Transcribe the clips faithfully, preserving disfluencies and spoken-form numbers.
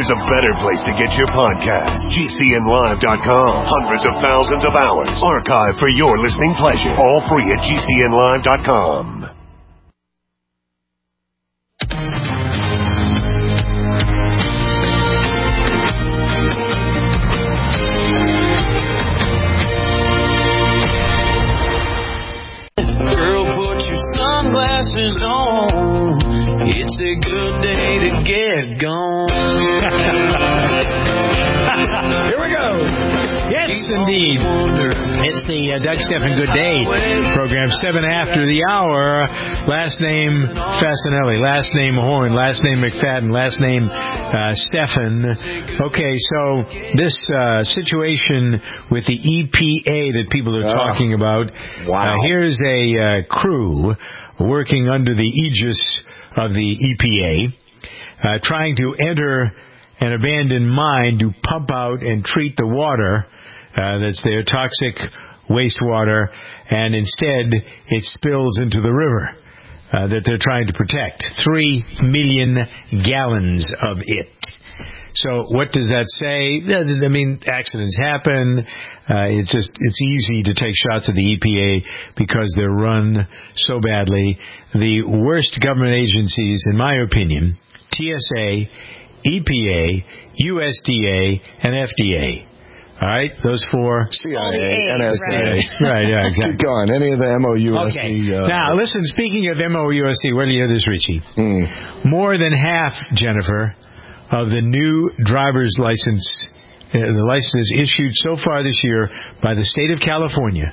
there's a better place to get your podcast. G C N live dot com. Hundreds of thousands of hours archived for your listening pleasure. All free at G C N live dot com. Girl, put your sunglasses on. It's a good day to get gone. Here we go. Yes, indeed. It's the uh, Doug Stephan Good Day program, seven after the hour. Last name Fasanelli, last name Horn, last name McFadden, last name uh, Stephan. Okay, so this uh, situation with the E P A that people are talking about. Wow. Uh, here's a uh, crew working under the aegis of the E P A, uh, trying to enter an abandoned mine to pump out and treat the water uh, that's there, toxic wastewater, and instead it spills into the river uh, that they're trying to protect. Three million gallons of it. So what does that say? Doesn't, I mean, accidents happen. Uh, it's just, it's easy to take shots at the E P A because they're run so badly. The worst government agencies, in my opinion, T S A, E P A, U S D A, and F D A. All right, those four. C I A, N S A. Right, right, yeah, exactly. Keep going. Any of the M O U S C. Okay. Uh, now, listen, speaking of M O U S C, where do you hear this, Richie? Mm. More than half, Jennifer, of the new driver's license, uh, the licenses issued so far this year by the state of California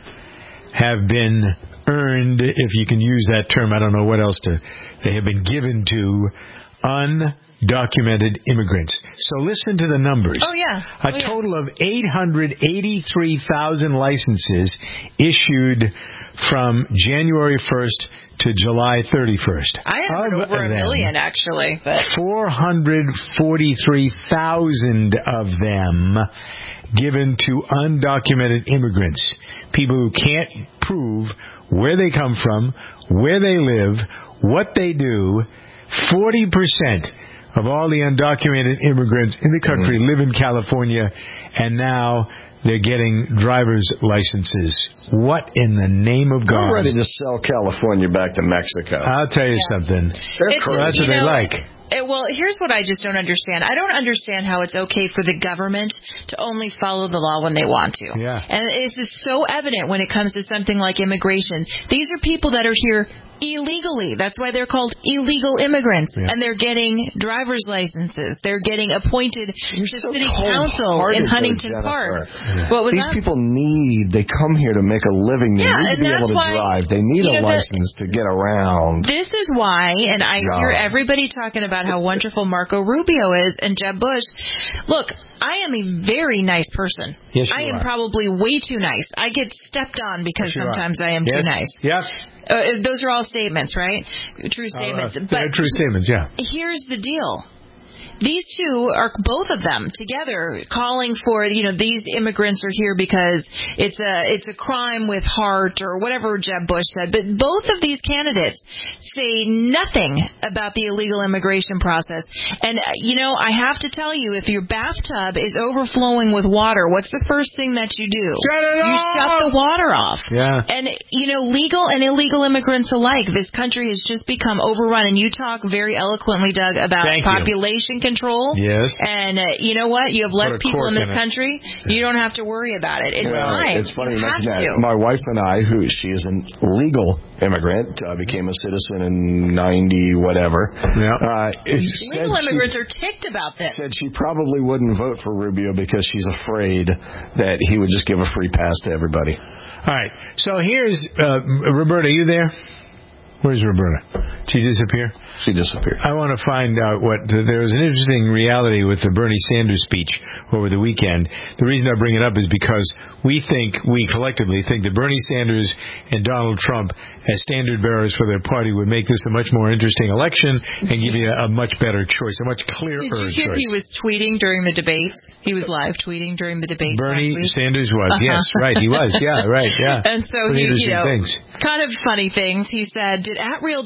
have been earned, if you can use that term, I don't know what else to, they have been given to undocumented immigrants. So listen to the numbers. Oh, yeah. A oh, yeah. total of eight hundred eighty-three thousand licenses issued from January first to July thirty-first. I have heard over a million, actually. But four hundred forty-three thousand of them given to undocumented immigrants, people who can't prove where they come from, where they live, what they do. forty percent of all the undocumented immigrants in the country mm. live in California, and now they're getting driver's licenses. What in the name of God? We're ready to sell California back to Mexico. I'll tell you yeah. something. It's, That's what they know, like. It, well, here's what I just don't understand. I don't understand how it's okay for the government to only follow the law when they want to. Yeah. And it's just so evident when it comes to something like immigration. These are people that are here illegally. That's why they're called illegal immigrants. Yeah. And they're getting driver's licenses. They're getting appointed You're to so city council in Huntington though, Park. Yeah. What was These that? people need, they come here to make a living. They yeah, need to be able to why, drive. They need you know, a license the, to get around. This is why, and I Job. hear everybody talking about how wonderful Marco Rubio is and Jeb Bush. Look, I am a very nice person. Yes, you I am are. probably way too nice. I get stepped on because yes, sometimes are. I am yes. too nice. Yep. Uh, those are all statements, right? True statements. Uh, uh, but true statements, yeah. Here's the deal. These two are, both of them together, calling for, you know, these immigrants are here because it's a it's a crime with heart or whatever Jeb Bush said. But both of these candidates say nothing about the illegal immigration process. And, uh, you know, I have to tell you, if your bathtub is overflowing with water, what's the first thing that you do? Shut it you off! shut the water off. Yeah. And, you know, legal and illegal immigrants alike, this country has just become overrun. And you talk very eloquently, Doug, about Thank population you. control. Yes. And uh, you know what? You have less people in this in country. You don't have to worry about it. It's well, fine. It's funny you you have mention that. to. My wife and I, who she is an legal immigrant, uh, became a citizen in ninety whatever. Yeah. Uh, legal immigrants are ticked about this. Said she probably wouldn't vote for Rubio because she's afraid that he would just give a free pass to everybody. All right. So here's uh, Roberta. Are you there? Where's Roberta? Did she disappear? She disappeared. I want to find out what... There was an interesting reality with the Bernie Sanders speech over the weekend. The reason I bring it up is because we think, we collectively think that Bernie Sanders and Donald Trump as standard bearers for their party would make this a much more interesting election and give you a, a much better choice, a much clearer choice. Did you hear choice. he was tweeting during the debates? He was live tweeting during the debate. Bernie Sanders was, uh-huh. yes, right, he was, yeah, right, yeah. And so Pretty he, you know, things. kind of funny things. He said, did at real Donald Trump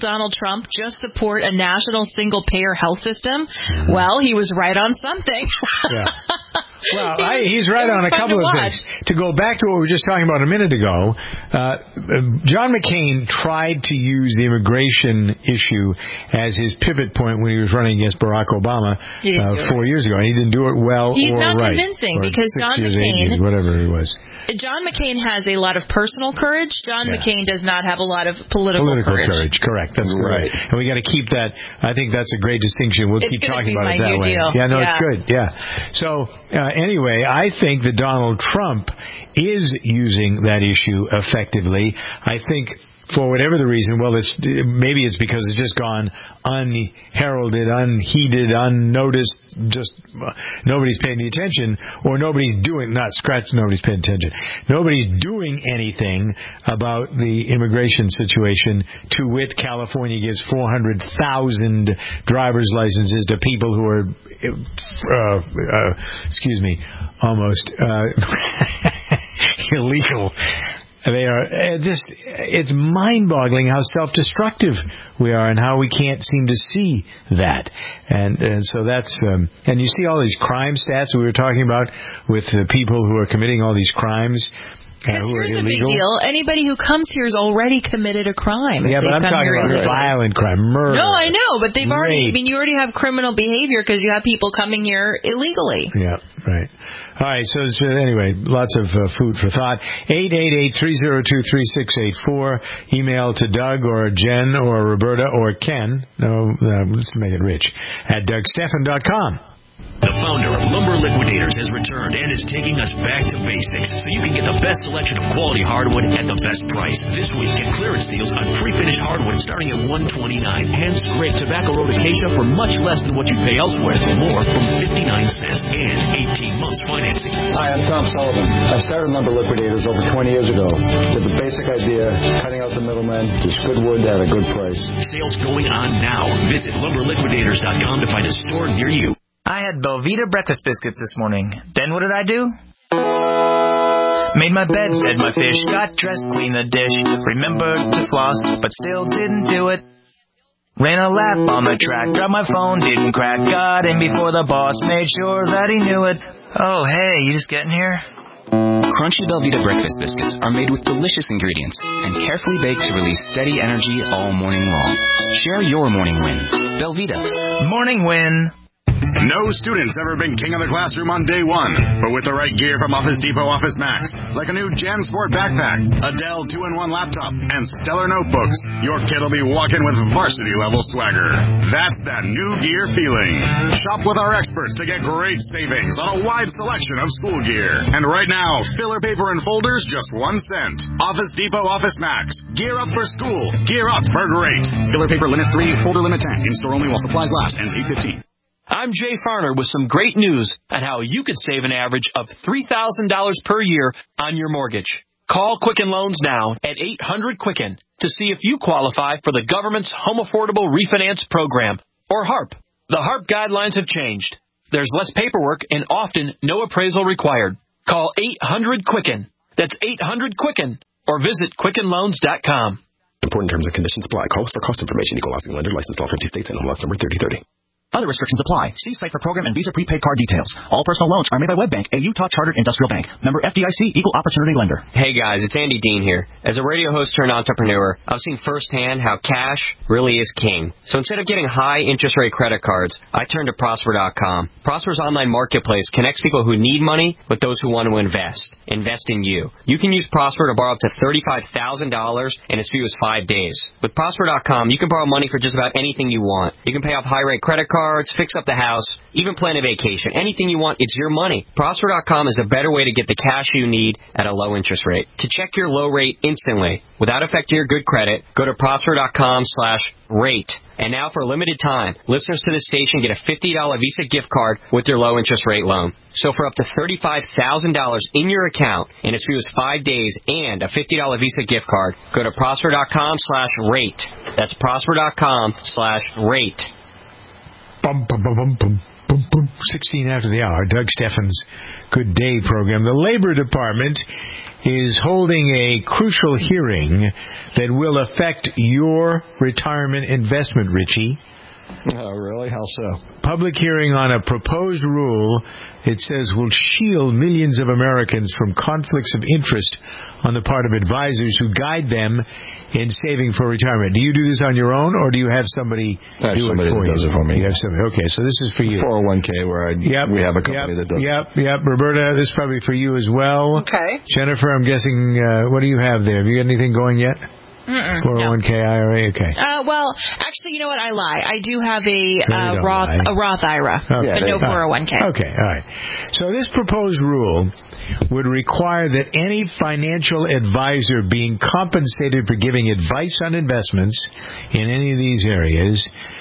Trump just support a national single-payer health system? Mm-hmm. Well, he was right on something. Yeah. Well, I, he's right on a couple of things. To go back to what we were just talking about a minute ago, uh, John McCain tried to use the immigration issue as his pivot point when he was running against Barack Obama uh, four years ago. And he didn't do it well he's or not right. convincing or because six John years, McCain, eight years, whatever it was. John McCain has a lot of personal courage. John yeah. McCain does not have a lot of political, political courage. courage. Correct. That's right. correct. And we got to keep that. I think that's a great distinction. We'll it's keep talking about it my that new way. Deal. Yeah, no, yeah. it's good. Yeah. So uh, anyway, I think that Donald Trump is using that issue effectively. I think for whatever the reason, well, it's maybe it's because it's just gone unheralded, unheeded, unnoticed. Just uh, nobody's paying the attention, or nobody's doing not scratch. Nobody's paying attention. Nobody's doing anything about the immigration situation. To wit, California gives four hundred thousand driver's licenses to people who are, uh, uh, excuse me, almost uh, illegal. They are just, it's mind-boggling how self-destructive we are and how we can't seem to see that. And, and so that's, um, and you see all these crime stats we were talking about with the people who are committing all these crimes. Uh, who here's are a big deal. Anybody who comes here has already committed a crime. Yeah, but I'm talking about illegally. Violent crime, murder. No, I know, but they've rape. already, I mean, you already have criminal behavior because you have people coming here illegally. Yeah, right. All right, so uh, anyway, lots of uh, food for thought. eight eight eight, three oh two, three six eight four. Email to Doug or Jen or Roberta or Ken. No, uh, let's make it rich. At Doug Stephan dot com. The founder of Lumber Liquidators has returned and is taking us back to basics so you can get the best selection of quality hardwood at the best price. This week, get clearance deals on pre-finished hardwood starting at one hundred twenty-nine dollars. Hand-scraped tobacco road acacia for much less than what you pay elsewhere. More from fifty-nine cents and eighteen months financing. Hi, I'm Tom Sullivan. I started Lumber Liquidators over twenty years ago with the basic idea, cutting out the middlemen, just good wood at a good price. Sales going on now. Visit lumber liquidators dot com to find a store near you. I had Belvita breakfast biscuits this morning. Then what did I do? Made my bed, fed my fish, got dressed, cleaned the dish, remembered to floss, but still didn't do it. Ran a lap on the track, dropped my phone, didn't crack, got in before the boss, made sure that he knew it. Oh, hey, you just getting here? Crunchy Belvita breakfast biscuits are made with delicious ingredients and carefully baked to release steady energy all morning long. Share your morning win. Belvita. Morning win. No student's ever been king of the classroom on day one, but with the right gear from Office Depot Office Max, like a new JanSport backpack, a Dell two in one laptop, and stellar notebooks, your kid will be walking with varsity-level swagger. That's that new gear feeling. Shop with our experts to get great savings on a wide selection of school gear. And right now, filler paper and folders, just one cent. Office Depot Office Max. Gear up for school. Gear up for great. Filler paper limit three, folder limit ten. In-store only while supplies last, and eight fifteen. I'm Jay Farner with some great news on how you could save an average of three thousand dollars per year on your mortgage. Call Quicken Loans now at eight hundred Quicken to see if you qualify for the government's Home Affordable Refinance Program, or HARP. The HARP guidelines have changed. There's less paperwork and often no appraisal required. Call eight hundred Quicken. That's eight hundred Quicken, or visit Quicken Loans dot com. Important terms and conditions apply. Call us for cost information. Equal housing lender, licensed all fifty states, and home loss number thirty thirty. Other restrictions apply. See site for program and Visa prepaid card details. All personal loans are made by WebBank, a Utah chartered industrial bank. Member F D I C, equal opportunity lender. Hey guys, it's Andy Dean here. As a radio host turned entrepreneur, I've seen firsthand how cash really is king. So instead of getting high interest rate credit cards, I turned to Prosper dot com. Prosper's online marketplace connects people who need money with those who want to invest. Invest in you. You can use Prosper to borrow up to thirty-five thousand dollars in as few as five days. With Prosper dot com, you can borrow money for just about anything you want. You can pay off high rate credit cards, fix up the house, even plan a vacation. Anything you want, it's your money. Prosper dot com is a better way to get the cash you need at a low interest rate. To check your low rate instantly, without affecting your good credit, go to Prosper dot com slash rate. And now for a limited time, listeners to this station get a fifty dollars Visa gift card with their low interest rate loan. So for up to thirty-five thousand dollars in your account in as few as five days and a fifty dollars Visa gift card, go to Prosper dot com slash rate. That's Prosper dot com slash rate. Bum, bum, bum, bum, bum. boom, boom, sixteen after the hour, Doug Steffen's Good Day program. The Labor Department is holding a crucial hearing that will affect your retirement investment, Richie. Oh, really? How so? Public hearing on a proposed rule, it says, will shield millions of Americans from conflicts of interest on the part of advisors who guide them in saving for retirement. Do you do this on your own, or do you have somebody I have do somebody it for that you? does it for me. You have somebody. Okay, so this is for you. four oh one k where I, yep, we have a company yep, that does Yep, yep. Roberta, this is probably for you as well. Okay. Jennifer, I'm guessing, uh, what do you have there? Have you got anything going yet? Mm-mm, four oh one k no. I R A, okay. Uh, well, actually, you know what? I lie. I do have a No, uh, you don't Roth lie. a Roth I R A, Okay. but no four oh one k. Okay, all right. So this proposed rule would require that any financial advisor being compensated for giving advice on investments in any of these areas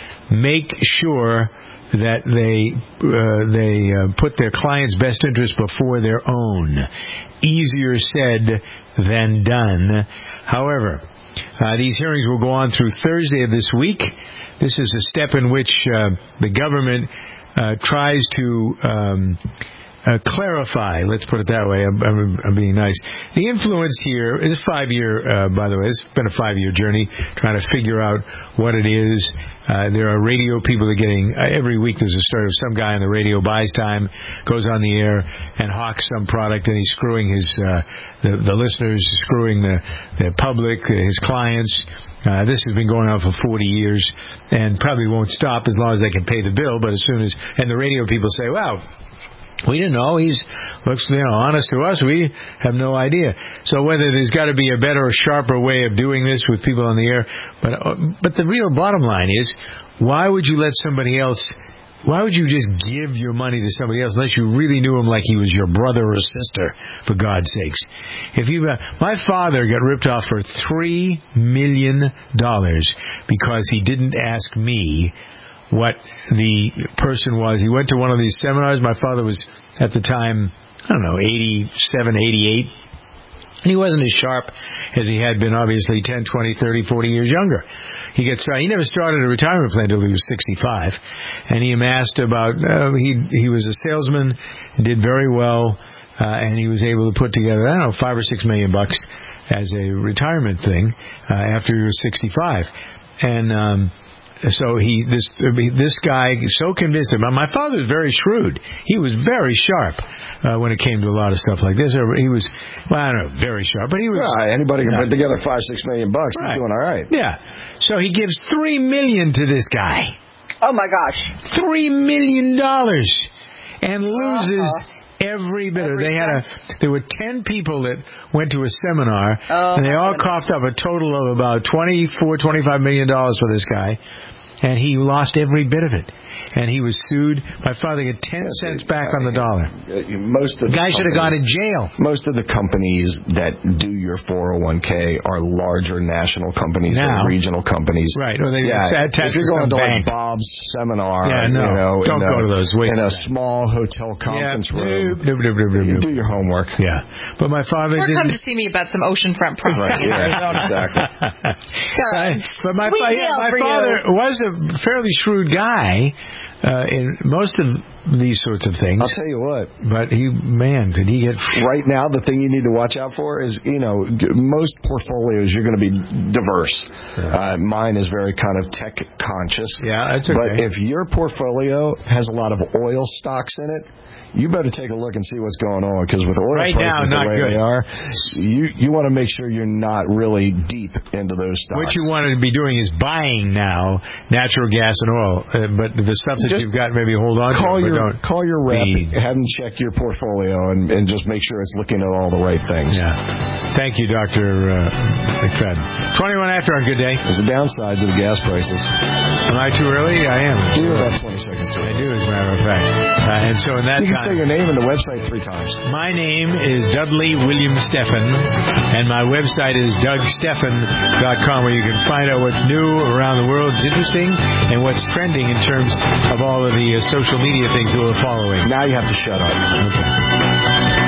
make sure that they uh, they uh, put their client's best interest before their own. Easier said than done. However, Uh, these hearings will go on through Thursday of this week. This is a step in which uh, the government uh, tries to um, uh, clarify, let's put it that way, I'm, I'm, I'm being nice. The influence here is five-year, uh, by the way, it's been a five-year journey trying to figure out what it is. Uh, there are radio people that are getting, uh, every week there's a story of some guy on the radio buys time, goes on the air and hawks some product, and he's screwing his, uh, the, the listeners, screwing the, the public, his clients. Uh, this has been going on for forty years and probably won't stop as long as they can pay the bill, but as soon as, and the radio people say, wow, we didn't know. He's looks, you know, honest to us. We have no idea. So whether there's got to be a better or sharper way of doing this with people on the air, but uh, but the real bottom line is, why would you let somebody else? Why would you just give your money to somebody else unless you really knew him like he was your brother or sister? For God's sakes, if you, uh, my father got ripped off for three million dollars because he didn't ask me what the person was. He went to one of these seminars. My father was, at the time, I don't know, eighty-seven, eighty-eight. And he wasn't as sharp as he had been, obviously, ten, twenty, thirty, forty years younger. He gets started. He never started a retirement plan until he was sixty-five. And he amassed about, uh, he he was a salesman, did very well, uh, and he was able to put together, I don't know, five or six million bucks as a retirement thing uh, after he was sixty-five. And um So he, this this guy, so convinced him. My father was very shrewd. He was very sharp uh, when it came to a lot of stuff like this. He was, well, I don't know, very sharp, but he was. Right, anybody can yeah. put together five, six million bucks. Right. He's doing all right. Yeah. So he gives three million to this guy. Oh my gosh. Three million dollars, and loses. Uh-huh. Every bit of it. They had a, there were ten people that went to a seminar, oh, and they all goodness. coughed up a total of about twenty-four, twenty-five million dollars for this guy, and he lost every bit of it. And he was sued. My father got ten yeah, cents back on the dollar. Most of the guy should have gone to jail. Most of the companies that do your four oh one k are larger national companies now, or regional companies. Right. Or they yeah, attach if you're going to bank. like Bob's seminar, yeah, no, you know, don't in go a, to those. Waste in a time. small hotel conference yeah, room. Nope, nope, nope, nope, you nope. do your homework. Yeah. But my father or didn't. come to see me about some oceanfront property right, in yeah, Arizona. Exactly. But my, Sweet fa- yeah, my father you. was a fairly shrewd guy uh, in most of these sorts of things. I'll tell you what. But he, man, could he get... Right now, the thing you need to watch out for is, you know, most portfolios, you're going to be diverse. Yeah. Uh, mine is very kind of tech conscious. Yeah, that's okay. But if your portfolio has a lot of oil stocks in it, you better take a look and see what's going on, because with oil right prices now, the way good. they are, you you want to make sure you're not really deep into those stocks. What you want to be doing is buying now natural gas and oil, uh, but the stuff that just you've got, maybe hold on call to it, your, but don't Call your rep, be... have them check your portfolio, and, and just make sure it's looking at all the right things. Yeah. Thank you, Doctor Uh, McFadden. twenty-one after on Good Day. There's a downside to the gas prices. Am I too early? I am. Do about twenty seconds too I do, as a matter of fact. Uh, and so in that you can time... say your name and the website three times. My name is Dudley William Steffen, and my website is doug steffen dot com, where you can find out what's new around the world. It's interesting, and what's trending in terms of all of the uh, social media things that we're following. Now you have to shut up. Okay.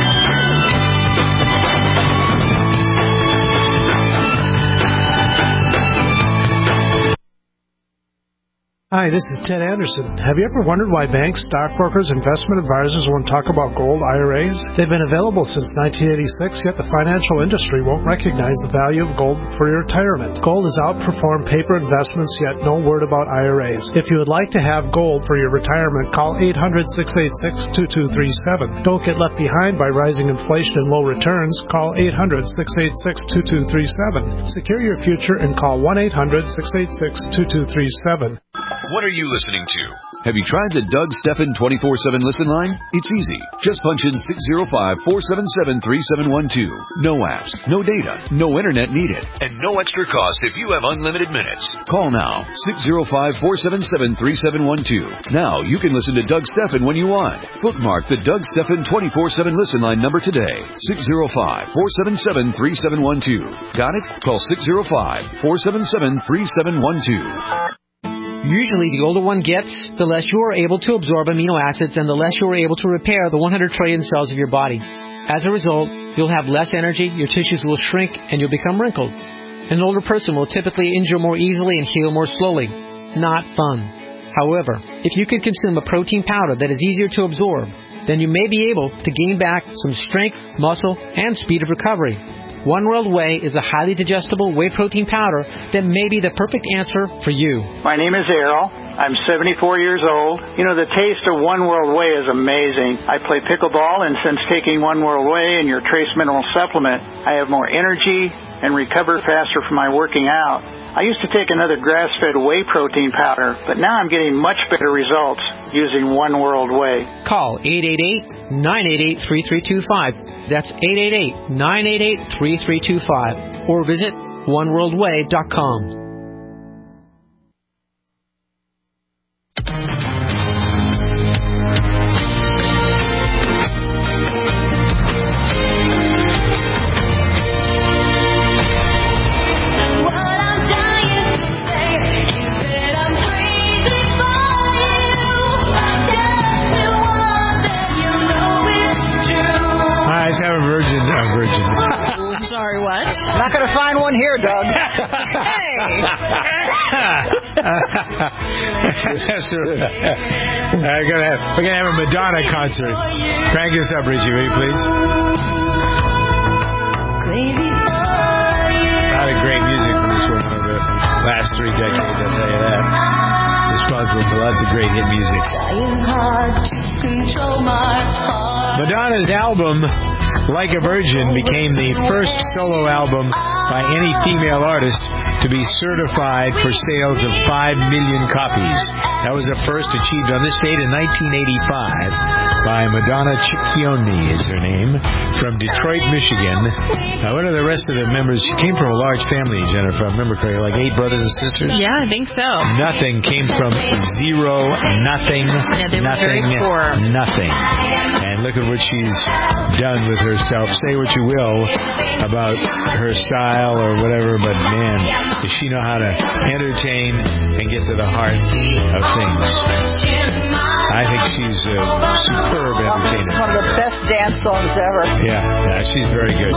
Hi, this is Ted Anderson. Have you ever wondered why banks, stockbrokers, investment advisors won't talk about gold I R As? They've been available since nineteen eighty-six, yet the financial industry won't recognize the value of gold for your retirement. Gold has outperformed paper investments, yet no word about I R As. If you would like to have gold for your retirement, call eight hundred, six eight six, two two three seven. Don't get left behind by rising inflation and low returns. Call eight hundred, six eight six, two two three seven. Secure your future and call one eight hundred, six eight six, two two three seven. What are you listening to? Have you tried the Doug Stephan twenty-four seven listen line? It's easy. Just punch in six zero five, four seven seven, three seven one two. No apps, no data, no internet needed, and no extra cost if you have unlimited minutes. Call now, six zero five, four seven seven, three seven one two. Now you can listen to Doug Stephan when you want. Bookmark the Doug Stephan twenty-four seven listen line number today. six zero five, four seven seven, three seven one two. Got it? Call six zero five, four seven seven, three seven one two. Usually, the older one gets, the less you are able to absorb amino acids and the less you are able to repair the one hundred trillion cells of your body. As a result, you'll have less energy, your tissues will shrink, and you'll become wrinkled. An older person will typically injure more easily and heal more slowly. Not fun. However, if you can consume a protein powder that is easier to absorb, then you may be able to gain back some strength, muscle, and speed of recovery. One World Whey is a highly digestible whey protein powder that may be the perfect answer for you. My name is Errol. I'm seventy-four years old. You know, the taste of One World Whey is amazing. I play pickleball, and since taking One World Whey and your trace mineral supplement, I have more energy and recover faster from my working out. I used to take another grass-fed whey protein powder, but now I'm getting much better results using One World Whey. Call eight eight eight, nine eight eight, three three two five. That's eight eight eight, nine eight eight, three three two five. Or visit one world whey dot com. I'm sorry, what? Not going to find one here, Doug. Hey! I'm gonna have, we're going to have a Madonna concert. Crank this up, Richie, will you please? A lot of great music from this one over the last three decades, I'll tell you that. Responsible for lots of great hit music. Madonna's album, Like a Virgin, became the first solo album by any female artist to be certified for sales of five million copies. That was a first achieved on this date in nineteen eighty-five by Madonna Ciccione is her name, from Detroit, Michigan. Now, what are the rest of the members? She came from a large family, Jennifer, I remember correctly, like eight brothers and sisters? Yeah, I think so. Nothing came from zero, nothing, yeah, they were nothing, very poor. nothing. And look at what she's done with herself. Say what you will about her style or whatever, but man, does she know how to entertain and get to the heart of things. I think she's a superb entertainer. One of the best dance songs ever. Yeah, yeah, she's very good.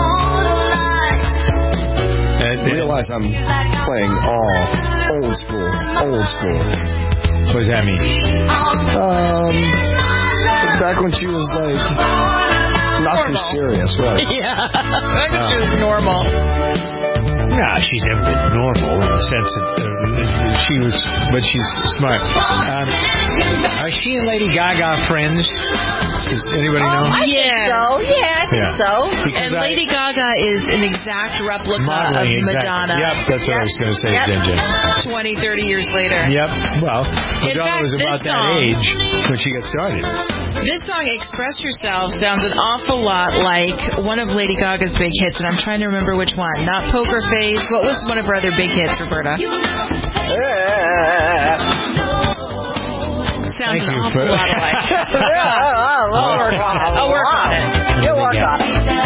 And, and realize I'm playing all old school, old school. What does that mean? Um, back when she was like not too serious, right? Yeah, back when she was normal. No, she's never been normal in the sense that uh, she was, but she's smart. Um, are she and Lady Gaga friends? Does anybody know? Oh, I yeah. think so. Yeah, I think Yeah. so. Because and I, Lady Gaga is an exact replica modeling, of exactly. Madonna. Yep, that's what yep. I was going to say, yep. Ginger. twenty, thirty years later. Yep. Well, Madonna fact, was about that song, age when she got started. This song, Express Yourself, sounds an awful lot like one of Lady Gaga's big hits, and I'm trying to remember which one. Not Poker Face. What was one of her other big hits, Roberta? Thank Sounds you an awful for lot like. Yeah, we'll work on it. I'll work on it. You'll work yeah. on it. Yeah.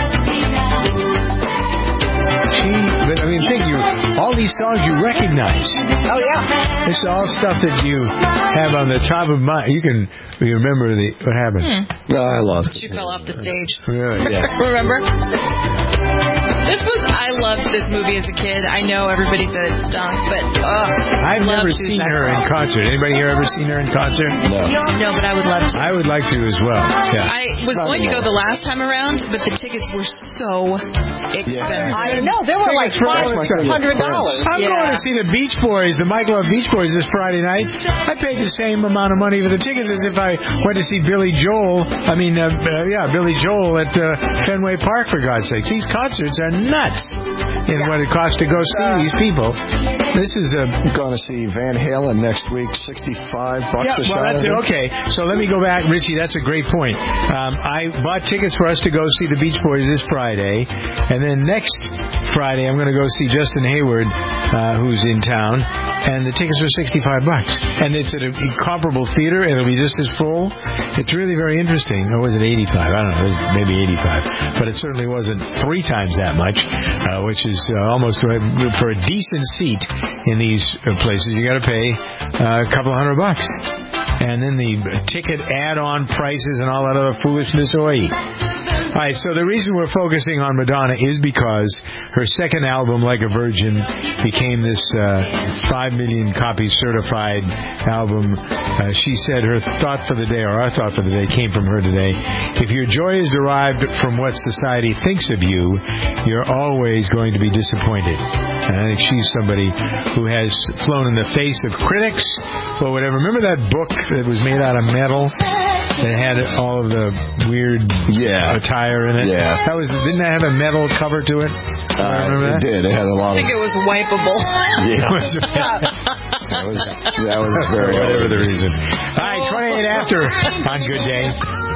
She, but I mean, think you, all these songs you recognize. Oh, yeah. It's all stuff that you have on the top of mind. You can you remember the what happened. Hmm. No, I lost She it. fell off the stage. Really? Yeah. Remember? This was, I loved this movie as a kid. I know everybody said it stunk, but uh, I've love never Susan seen her in concert. Anybody here ever seen her in concert? No. No, but I would love to. I would like to as well. Yeah. I was going to go the last time around, but the tickets were so expensive. I know. They were like five hundred dollars. I'm Yeah. going to see the Beach Boys, the Michael Love Beach Boys this Friday night. I paid the same amount of money for the tickets as if I went to see Billy Joel. I mean, uh, uh, yeah, Billy Joel at uh, Fenway Park, for God's sake. These concerts are nuts in what it costs to go see these people. This is a... I'm going to see Van Halen next week, sixty-five bucks Yeah, a well, shot. that's it. Okay, so let me go back. Richie, that's a great point. Um, I bought tickets for us to go see the Beach Boys this Friday, and then next Friday I'm going to go see Justin Hayward, uh, who's in town, and the tickets were sixty-five bucks. And it's at a comparable theater. It'll be just as full. It's really very interesting. Or was it eighty-five? I don't know. It was maybe eighty-five. But it certainly wasn't three times that much, uh, which is uh, almost uh, for a decent seat in these uh, places. You got to pay uh, a couple hundred bucks. And then the ticket add-on prices and all that other foolishness. Oi. All right, so the reason we're focusing on Madonna is because her second album, Like a Virgin, became this uh, five million copy certified album. Uh, she said her thought for the day, or our thought for the day, came from her today. If your joy is derived from what society thinks of you, you're always going to be disappointed. And I think she's somebody who has flown in the face of critics or whatever. Remember that book that was made out of metal? It had all of the weird yeah. attire in it. Yeah. That was didn't that have a metal cover to it? Uh, remember that? It did. It had a lot I think of. it was wipeable. Yeah. that was that was very whatever the reason. All right, twenty-eight after on Good Day.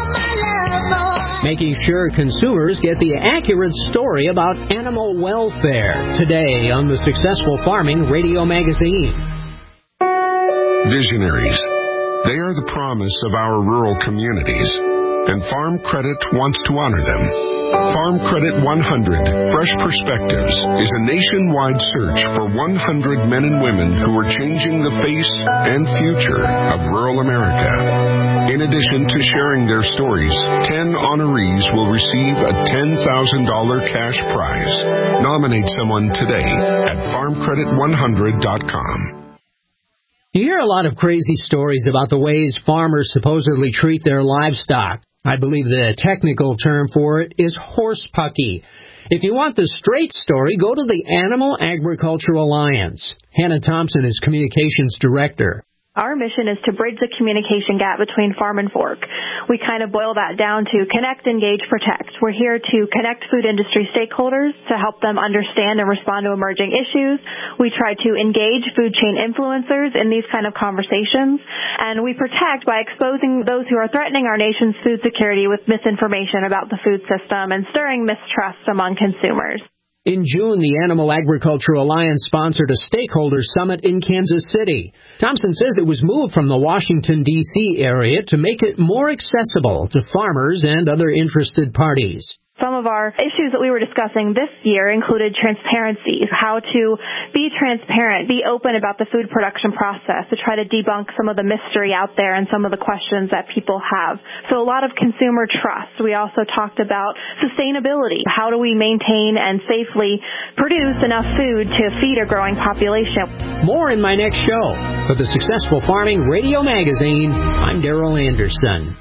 Making sure consumers get the accurate story about animal welfare today on the Successful Farming Radio Magazine. Visionaries. They are the promise of our rural communities, and Farm Credit wants to honor them. Farm Credit one hundred Fresh Perspectives is a nationwide search for one hundred men and women who are changing the face and future of rural America. In addition to sharing their stories, ten honorees will receive a ten thousand dollars cash prize. Nominate someone today at farm credit one hundred dot com. You hear a lot of crazy stories about the ways farmers supposedly treat their livestock. I believe the technical term for it is horsepucky. If you want the straight story, go to the Animal Agriculture Alliance. Hannah Thompson is Communications Director. Our mission is to bridge the communication gap between farm and fork. We kind of boil that down to connect, engage, protect. We're here to connect food industry stakeholders to help them understand and respond to emerging issues. We try to engage food chain influencers in these kind of conversations. And we protect by exposing those who are threatening our nation's food security with misinformation about the food system and stirring mistrust among consumers. In June, the Animal Agriculture Alliance sponsored a stakeholder summit in Kansas City. Thompson says it was moved from the Washington, D C area to make it more accessible to farmers and other interested parties. Some of our issues that we were discussing this year included transparency, how to be transparent, be open about the food production process, to try to debunk some of the mystery out there and some of the questions that people have. So a lot of consumer trust. We also talked about sustainability. How do we maintain and safely produce enough food to feed a growing population? More in my next show. For the Successful Farming Radio Magazine, I'm Darrell Anderson.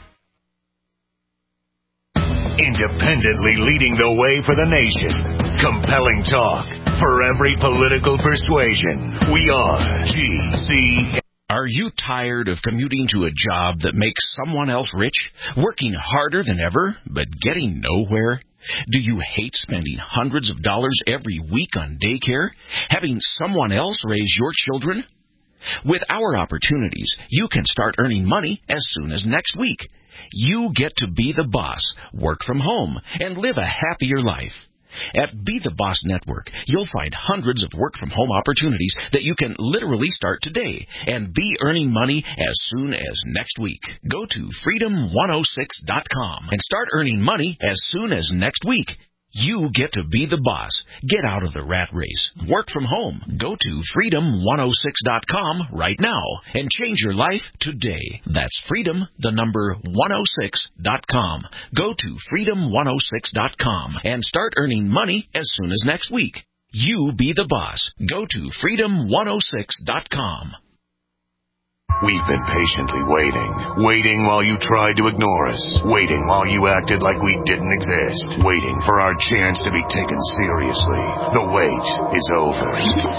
Independently leading the way for the nation. Compelling talk for every political persuasion. We are G C. Are you tired of commuting to a job that makes someone else rich? Working harder than ever, but getting nowhere? Do you hate spending hundreds of dollars every week on daycare? Having someone else raise your children? With our opportunities, you can start earning money as soon as next week. You get to be the boss, work from home, and live a happier life. At Be the Boss Network, you'll find hundreds of work-from-home opportunities that you can literally start today and be earning money as soon as next week. Go to freedom one oh six dot com and start earning money as soon as next week. You get to be the boss. Get out of the rat race. Work from home. Go to freedom one oh six dot com right now and change your life today. That's freedom, the number one oh six dot com. Go to freedom one oh six dot com and start earning money as soon as next week. You be the boss. Go to freedom one oh six dot com. We've been patiently waiting. Waiting while you tried to ignore us. Waiting while you acted like we didn't exist. Waiting for our chance to be taken seriously. The wait is over.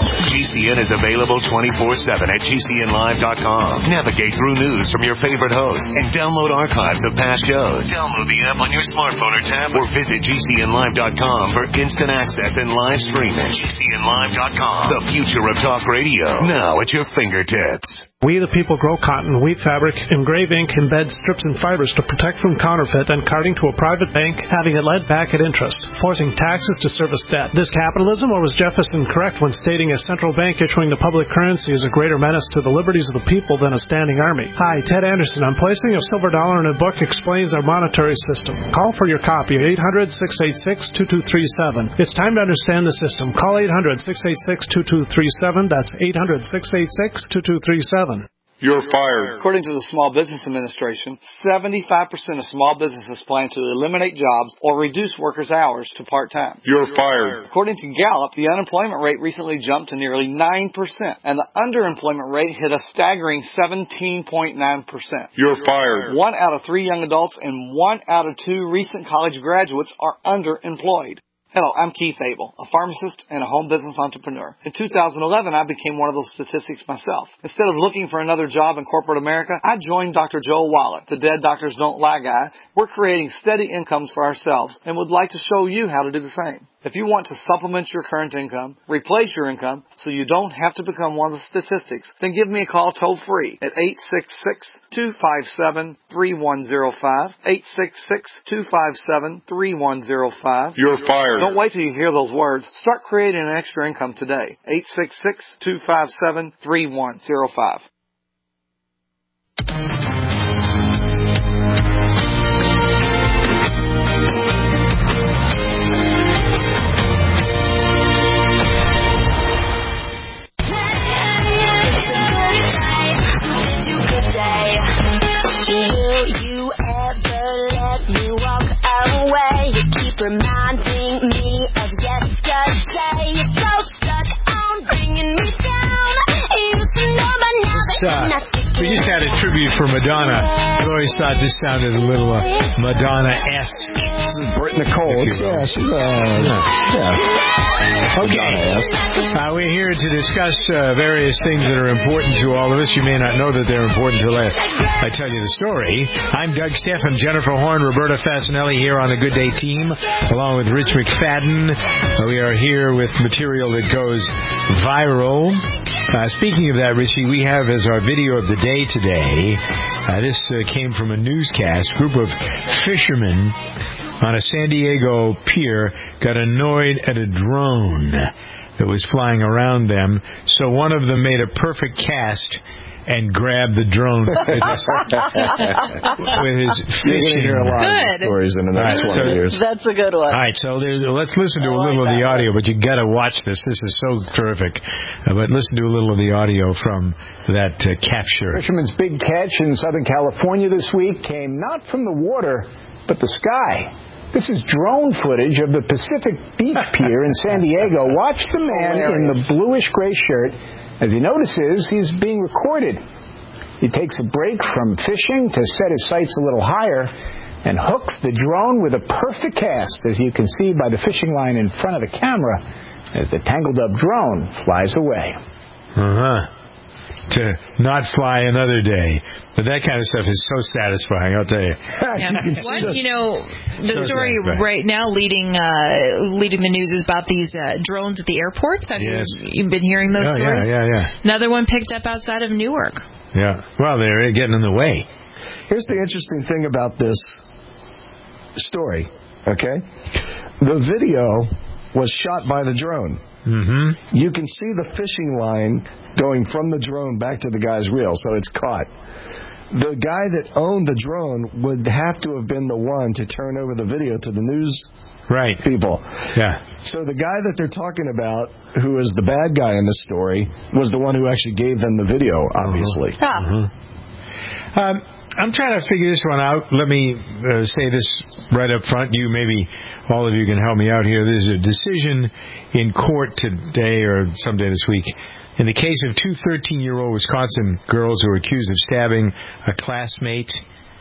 G C N is available twenty-four seven at G C N live dot com. Navigate through news from your favorite hosts and download archives of past shows. Download the app on your smartphone or tablet or visit G C N live dot com for instant access and live streaming. G C N live dot com. The future of talk radio. Now at your fingertips. We the people grow cotton, wheat fabric, engrave ink, embed strips and fibers to protect from counterfeit and carting to a private bank, having it led back at interest, forcing taxes to service debt. This capitalism, or was Jefferson correct when stating a central bank issuing the public currency is a greater menace to the liberties of the people than a standing army? Hi, Ted Anderson. I'm placing a silver dollar in a book explains our monetary system. Call for your copy at eight hundred, six eight six, two two three seven. It's time to understand the system. Call eight hundred, six eight six, two two three seven. That's eight hundred, six eight six, two two three seven. You're fired. According to the Small Business Administration, seventy-five percent of small businesses plan to eliminate jobs or reduce workers' hours to part-time. You're fired. According to Gallup, the unemployment rate recently jumped to nearly nine percent, and the underemployment rate hit a staggering seventeen point nine percent. You're fired. One out of three young adults and one out of two recent college graduates are underemployed. Hello, I'm Keith Abel, a pharmacist and a home business entrepreneur. In two thousand eleven, I became one of those statistics myself. Instead of looking for another job in corporate America, I joined Doctor Joel Wallach, the Dead Doctors Don't Lie guy. We're creating steady incomes for ourselves and would like to show you how to do the same. If you want to supplement your current income, replace your income, so you don't have to become one of the statistics, then give me a call toll-free at eight six six, two five seven, three one zero five, eight six six, two five seven, three one zero five. You're fired. Don't wait till you hear those words. Start creating an extra income today. eight six six, two five seven, three one zero five. Reminding me of yesterday. You're so stuck on bringing me down. You used to know by now that uh, we just had a tribute for Madonna. I always thought this sounded a little uh, Madonna-esque. This is Britt Nicole. Yeah, she's uh, yeah. yeah. Okay. Uh, we're here to discuss uh, various things that are important to all of us. You may not know that they're important until I, I tell you the story. I'm Doug Stephan, Jennifer Horn, Roberta Fasanelli here on the Good Day team, along with Rich McFadden. Uh, we are here with material that goes viral. Uh, speaking of that, Richie, we have as our video of the day today, uh, this uh, came from a newscast. Group of fishermen on a San Diego pier got annoyed at a drone that was flying around them, so one of them made a perfect cast and grabbed the drone with his, with his fishing. You're going to hear a lot Good. of these stories in the next right, twenty so, years. That's a good one. All right, so there's, let's listen to a little of the audio, but you got to watch this. This is so terrific. Uh, but listen to a little of the audio from that uh, capture. Fisherman's big catch in Southern California this week came not from the water, but the sky. This is drone footage of the Pacific Beach Pier in San Diego. Watch the man in the bluish-gray shirt. As he notices, he's being recorded. He takes a break from fishing to set his sights a little higher and hooks the drone with a perfect cast, as you can see by the fishing line in front of the camera, as the tangled-up drone flies away. Uh-huh. To not fly another day. But that kind of stuff is so satisfying, I'll tell you. Yeah. What, you know, the So story satisfying. right now leading uh, leading the news is about these uh, drones at the airports. Have Yes. you you've been hearing those Oh, stories? yeah, yeah, yeah. Another one picked up outside of Newark. Yeah. Well, they're getting in the way. Here's the interesting thing about this story, okay? The video was shot by the drone. Mm-hmm. You can see the fishing line going from the drone back to the guy's reel, so it's caught. the guy that owned the drone would have to have been the one to turn over the video to the news right. people. Yeah. So the guy that they're talking about, who is the bad guy in this story, was the one who actually gave them the video, obviously. Uh-huh. Uh-huh. Um, I'm trying to figure this one out. Let me uh, say this right up front. You, maybe all of you can help me out here. There's a decision in court today or someday this week in the case of two thirteen-year-old Wisconsin girls who were accused of stabbing a classmate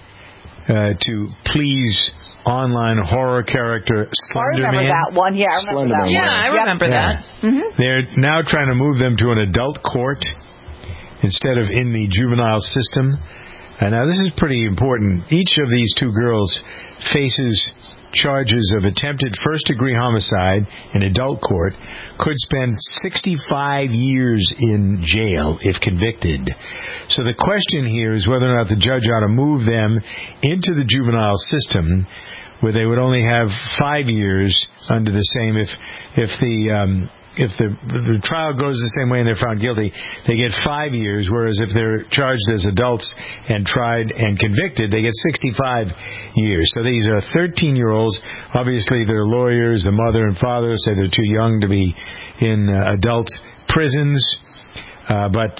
uh, to please online horror character Slender I remember Man. that one. Yeah, I remember that one. Yeah, I remember Yeah. that. Mm-hmm. They're now trying to move them to an adult court instead of in the juvenile system. And now this is pretty important. Each of these two girls faces charges of attempted first-degree homicide in adult court, could spend sixty-five years in jail if convicted. So the question here is whether or not the judge ought to move them into the juvenile system, where they would only have five years under the same. If if the um, if the the trial goes the same way and they're found guilty, they get five years. Whereas if they're charged as adults and tried and convicted, they get sixty-five years. So these are thirteen-year-olds. Obviously, their lawyers, the mother and father, say they're too young to be in uh, adult prisons, uh, but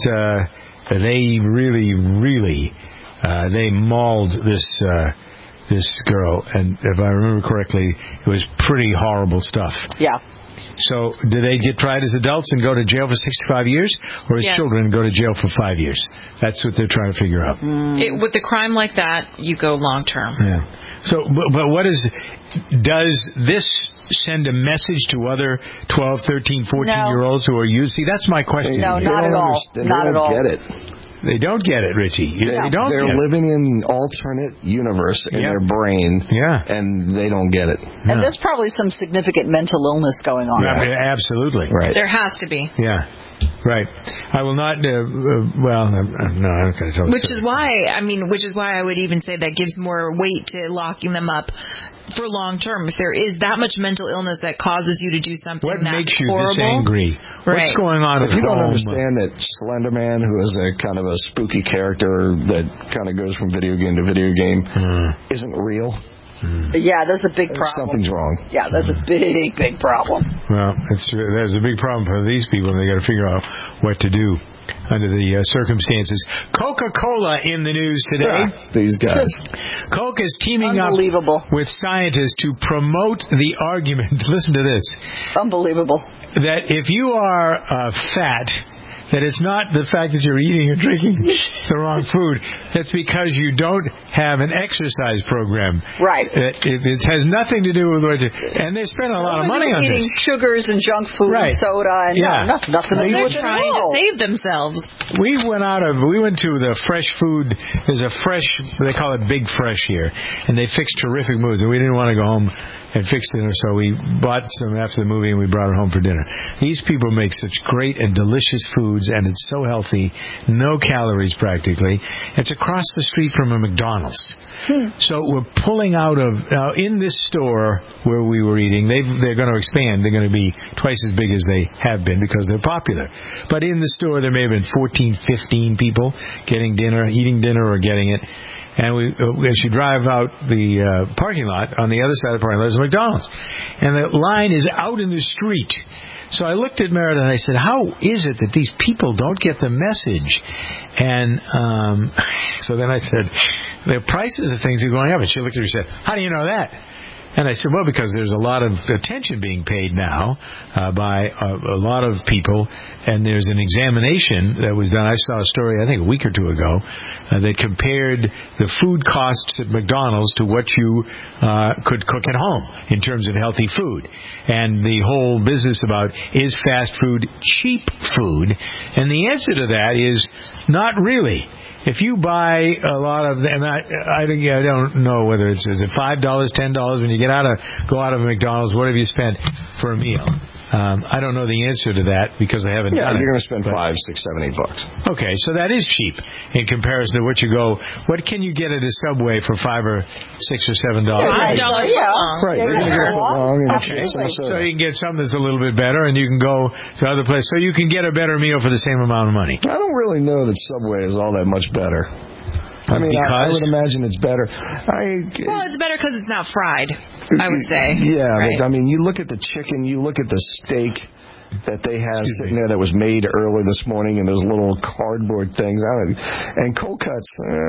uh, they really, really uh, they mauled this. Uh, This girl, and if I remember correctly, it was pretty horrible stuff. Yeah. So, do they get tried as adults and go to jail for sixty-five years, or as Yes. children go to jail for five years? That's what they're trying to figure out. It, with a crime like that, you go long term. Yeah. So, but, but what is? Does this send a message to other twelve, thirteen, fourteen-year-olds who are used? See, that's my question. No, here. not at all. They Not don't at all. get it. They don't get it, Richie. You- Yeah. They don't. They're get living in an alternate universe in Yep. their brain, Yeah. and they don't get it. And there's probably some significant mental illness going on. it. Yeah, absolutely. Right. There has to be. Yeah. Right. I will not. Uh, uh, well, uh, no, I'm not going to tell. the Which story. is why, I mean, which is why I would even say that gives more weight to locking them up for long term. If there is that much mental illness that causes you to do something What that makes you horrible, this angry? Right. What's going on If at you don't home? understand that Slender Man, who is a kind of a spooky character that kind of goes from video game to video game, Hmm. isn't real, Yeah, there's a big problem. something's wrong. Yeah, there's a big, big problem. Well, it's there's a big problem for these people, and they got to figure out what to do under the uh, circumstances. Coca-Cola in the news today. These guys. Coke is teaming up Unbelievable. with scientists to promote the argument. Listen to this. Unbelievable. That if you are uh, fat, that it's not the fact that you're eating or drinking the wrong food. It's because you don't have an exercise program. Right. It, it, it has nothing to do with what you... And they spend a lot of money on eating this. sugars and junk food, Right. soda, and Yeah. no, nothing, nothing to do they're with it at trying to all. save themselves. We went out of, we went to the fresh food, there's a fresh, they call it Big Fresh here, and they fix terrific moves, and we didn't want to go home and fix dinner, so we bought some after the movie and we brought it home for dinner. These people make such great and delicious foods, and it's so healthy, no calories practically. It's across the street from a McDonald's. Hmm. So we're pulling out of, now in this store where we were eating, they've, they're going to expand, they're going to be twice as big as they have been because they're popular. But in the store there may have been fourteen, fifteen people getting dinner, eating dinner or getting it. And we, as you drive out the uh, parking lot, on the other side of the parking lot is a McDonald's. And the line is out in the street. So I looked at Meredith and I said, how is it that these people don't get the message? And um, so then I said, the prices of things are going up. And she looked at me and said, how do you know that? And I said, well, because there's a lot of attention being paid now uh, by a, a lot of people, and there's an examination that was done. I saw a story, I think, a week or two ago, uh, that compared the food costs at McDonald's to what you uh, could cook at home in terms of healthy food. And the whole business about, is fast food cheap food? And the answer to that is not really. If you buy a lot of, and I, I, I don't know whether it's is it five dollars, ten dollars when you get out of go out of a McDonald's. What have you spent for a meal? Um, I don't know the answer to that because I haven't Yeah, done it. you're going to spend but- five, six, seven, eight bucks. Okay, so that is cheap in comparison to what you go. What can you get at a Subway for five or six or seven dollars? Five dollars. Yeah. Right. You're going to get a foot long and Okay, some so soda. you can get something that's a little bit better, and you can go to other places. So you can get a better meal for the same amount of money. I don't really know that Subway is all that much better. I mean, because? I, I would imagine it's better. I, well, it's better because it's not fried, I would say. Yeah, right? but I mean, you look at the chicken, you look at the steak that they have Excuse sitting me. there that was made early this morning in those little cardboard things. I don't, and cold cuts.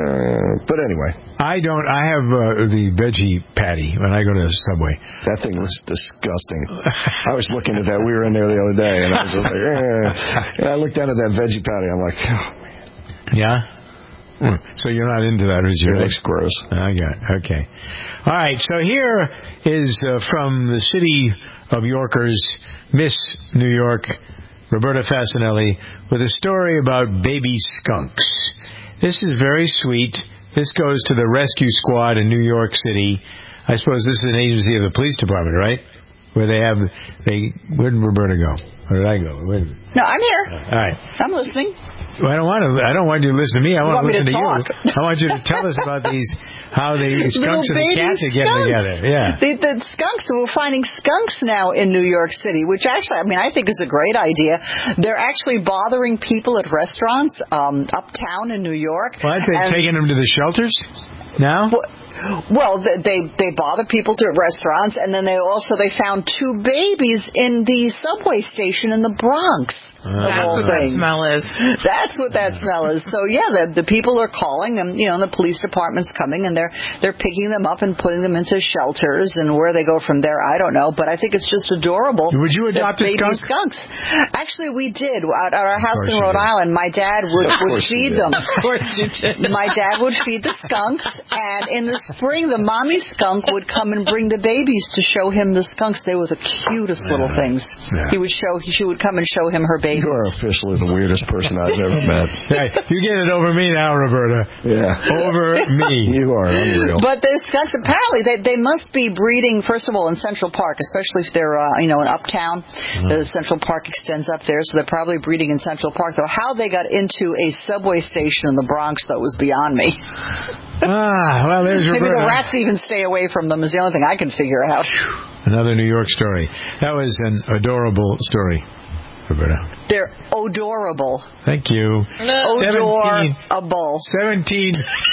Uh, but anyway. I don't, I have uh, the veggie patty when I go to the Subway. That thing was disgusting. I was looking at that. We were in there the other day, and I was just like, eh. And I looked down at that veggie patty. I'm like, oh, man. Yeah? Hmm. So you're not into that, is you? It looks gross. I got it. Okay. All right. So here is uh, from the city of Yorkers, Miss New York, Roberta Fasanelli, with a story about baby skunks. This is very sweet. This goes to the rescue squad in New York City. I suppose this is an agency of the police department, right? Where they have, they, where did Roberta go? Where did I go? Where did, no, I'm here. All right. I'm listening. Well, I don't want to. I don't want you to listen to me. I want, want to listen to, to talk. you. I want you to tell us about these, how the skunks and the cats are getting together. Yeah, the, the skunks. We're finding skunks now in New York City, which actually, I mean, I think is a great idea. They're actually bothering people at restaurants um, uptown in New York. What? They're taking them to the shelters now? Well, Well, they they bother people to restaurants, and then they also they found two babies in the subway station in the Bronx. Uh, That's what that smell is. That's what that smell is. So yeah, the the people are calling, and you know, the police department's coming, and they're they're picking them up and putting them into shelters, and where they go from there, I don't know. But I think it's just adorable. Would you adopt a skunk? Skunks. Actually, we did at, at our house in Rhode Island. My dad would, would feed them. Of course you did. My dad would feed the skunks, and in the spring, the mommy skunk would come and bring the babies to show him the skunks. They were the cutest yeah. little things. Yeah. He would show. She would come and show him her babies. You are officially the weirdest person I've ever met. Hey, you get it over me now, Roberta. Yeah, over me. You are unreal. But the skunks apparently they they must be breeding. First of all, in Central Park, especially if they're uh, you know in uptown. Mm. The Central Park extends up there, so they're probably breeding in Central Park. Though how they got into a subway station in the Bronx, though, was beyond me. Ah, well, there's Maybe Roberta. the rats even stay away from them is the only thing I can figure out. Another New York story. That was an adorable story, Roberta. They're odorable. Thank you. No. Odorable. Seventeen.